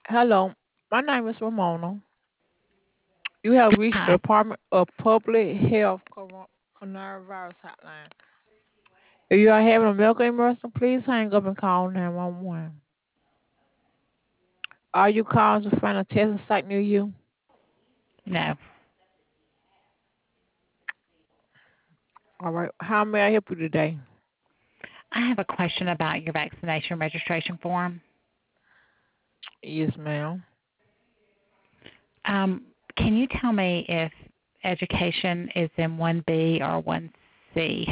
Hello, my name is Ramona. You have reached the Hi. Department of Public Health Coronavirus Hotline. If you are having a medical emergency, please hang up and call 911. Are you calling to find a testing site near you? No. All right. How may I help you today? I have a question about your vaccination registration form. Yes, ma'am. Can you tell me if education is in 1B or 1C?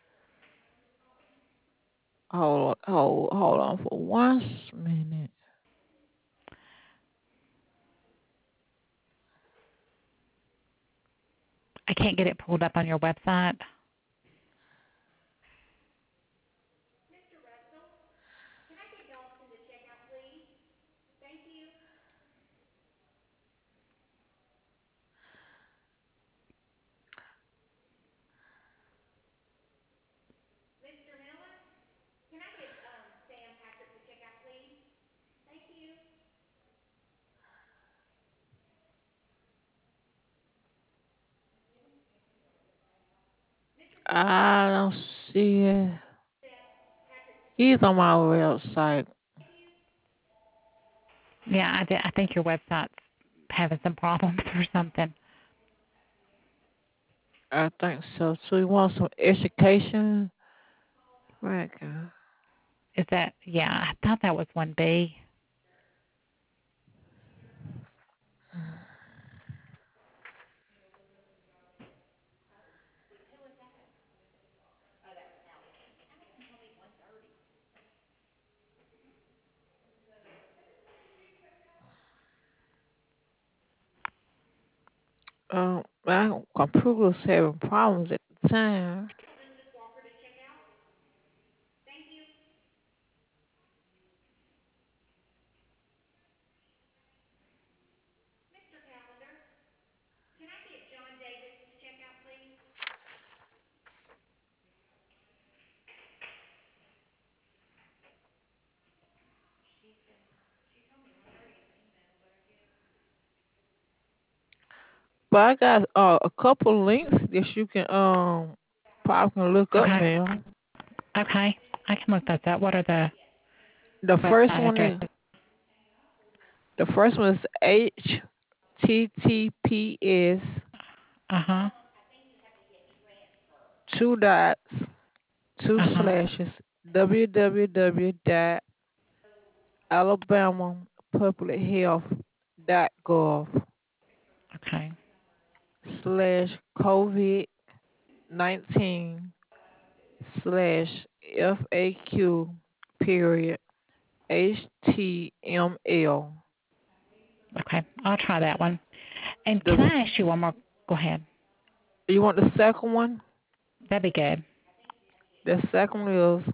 Hold on for one minute. I can't get it pulled up on your website. I don't see it. He's on my website. Yeah, I think your website's having some problems or something. I think so too. You want some education? Right. Is that, yeah, I thought that was 1B. My computer's having problems at the time. But I got a couple links that you can probably can look up, Okay. ma'am. Okay. I can look those up. What are the The first website one is addresses? the first one is HTTPS Uh huh. two dots two Uh huh. slashes www dot alabamapublichealth.gov Okay. slash COVID-19 slash FAQ period HTML. Okay. I'll try that one. And The can I ask you one more? Go ahead. You want the second one? That'd be good. The second one is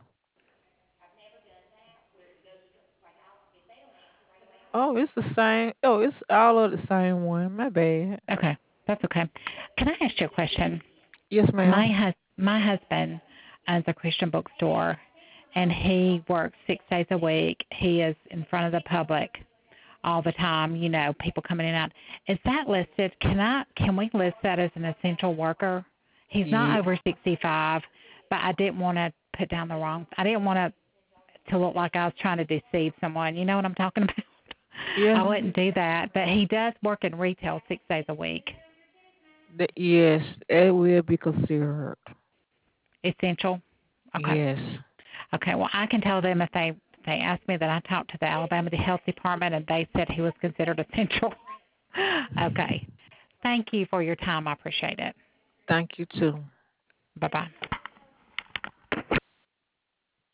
it's the same. Oh, it's all of the same one. My bad. Okay. That's okay. Can I ask you a question? Yes, ma'am. My husband owns a Christian bookstore, and he works 6 days a week. He is in front of the public all the time. You know, people coming in and out. Is that listed? Can we list that as an essential worker? He's not Yeah. over 65, but I didn't want to put down the wrong. I didn't want to look like I was trying to deceive someone. You know what I'm talking about? I Yeah. wouldn't do that, but he does work in retail 6 days a week. Yes, it will be considered. Essential. Okay. Yes. Okay. Well, I can tell them if they ask me that I talked to the Alabama Health Department and they said he was considered essential. Okay. Thank you for your time. I appreciate it. Thank you too. Bye bye.